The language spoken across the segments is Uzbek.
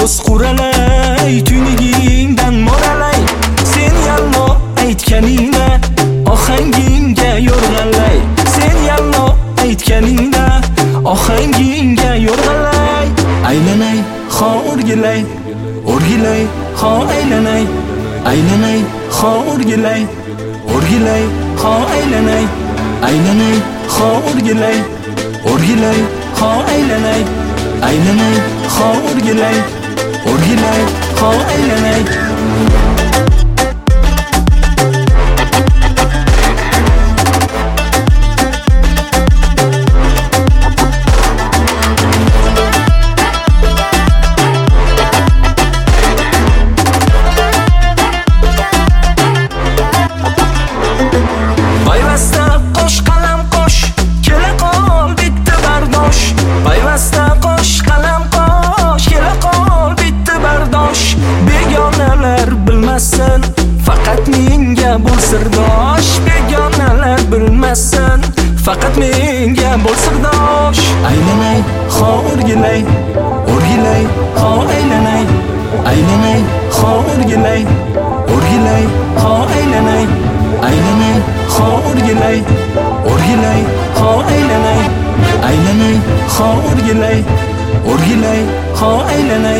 ko'z quralay, tunigingdan moralay. Sen yallo aytganingda ohangingga yo'rg'alay. Sen yallo aytganingda ohangingga yo'rg'alay. Aylanay, ho o'rgilay, o'rgilay, ho aylanay. Aylanay, ho o'rgilay, o'rgilay, ho aylanay. Aylanay, ho o'rgilay, o'rgilay, ho aylanay. Aylanay, ho o'rgilay, o'rgilay, ho aylanay. Faqat menga bo'l sirdosh, begonalar bilmasin. Faqat menga bo'l sirdosh. Aylanay, ho o'rgilay, o'rgilay, ho aylanay. Aylanay, ho o'rgilay, o'rgilay, ho aylanay. Aylanay, ho o'rgilay, o'rgilay, ho aylanay. Aylanay, ho o'rgilay, o'rgilay, ho aylanay.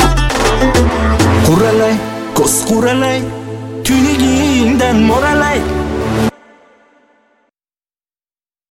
Quralay, ko'z quralay, tunigingdan moralay.